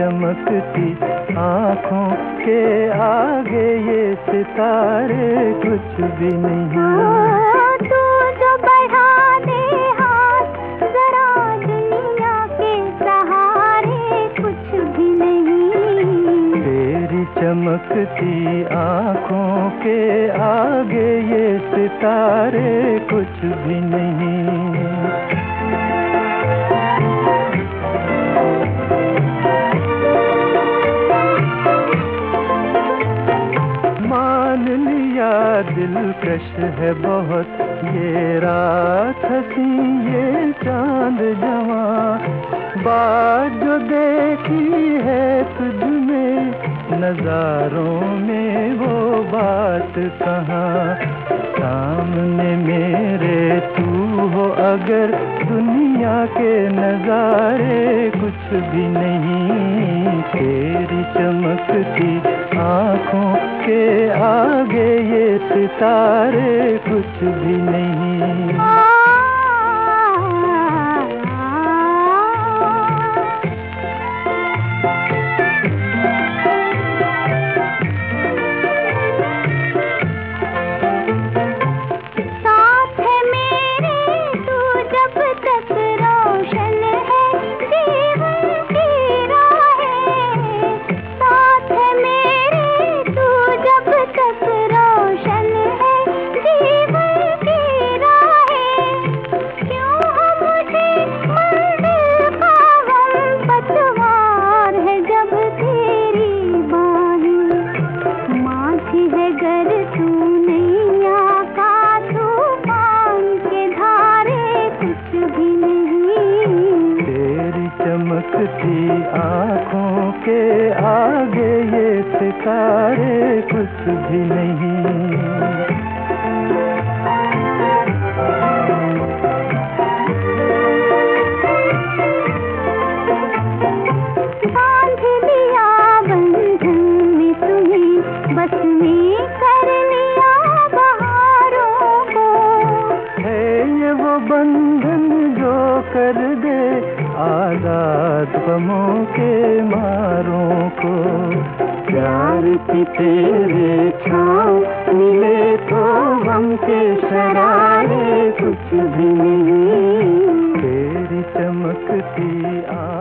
चमकती आँखों के आगे ये सितारे कुछ भी नहीं। तू जो बढ़ा दे हाथ जरा दुनिया के सहारे कुछ भी नहीं। तेरी चमकती आँखों के आगे ये सितारे कुछ भी नहीं। मान लिया दिलकश है बहुत ये रात हंसी ये चांद जवां। बात जो देखी है तुझ में नजारों में वो बात कहाँ। सामने मेरे तू हो अगर दुनिया के नजारे कुछ भी नहीं। तेरी चमकती आँखों के आगे ये सितारे कुछ भी नहीं। चमकती आँखों के आगे ये सितारे कुछ भी नहीं। बांध लिया बंधन में तुम्हें बस में कर लिया बहारों को। है ये वो बंधन जो कर दे आजाद गमों के मारों को। प्यार की तेरे छाँव मिले तो गम के शरारे कुछ भी नहीं। तेरी चमकती